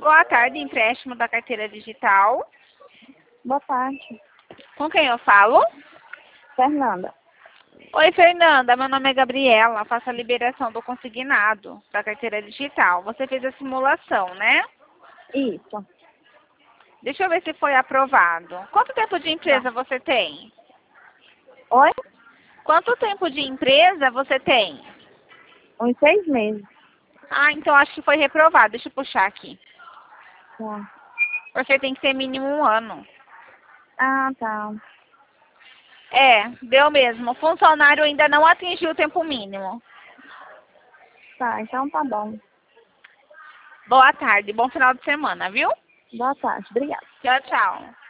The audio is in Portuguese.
boa tarde, empréstimo da carteira digital. Boa tarde. Com quem eu falo? Fernanda. Oi, Fernanda. Meu nome é Gabriela. Faço a liberação do consignado da carteira digital. Você fez a simulação, né? Isso. Deixa eu ver se foi aprovado. Quanto tempo de empresa você tem? Oi? Quanto tempo de empresa você tem? Uns 6 meses. Ah, então acho que foi reprovado. Deixa eu puxar aqui. Tá. Porque tem que ser mínimo 1 ano. Ah, tá. É, deu mesmo. O funcionário ainda não atingiu o tempo mínimo. Tá, então tá bom. Boa tarde, bom final de semana, viu? Boa tarde. Obrigada. Tchau, tchau.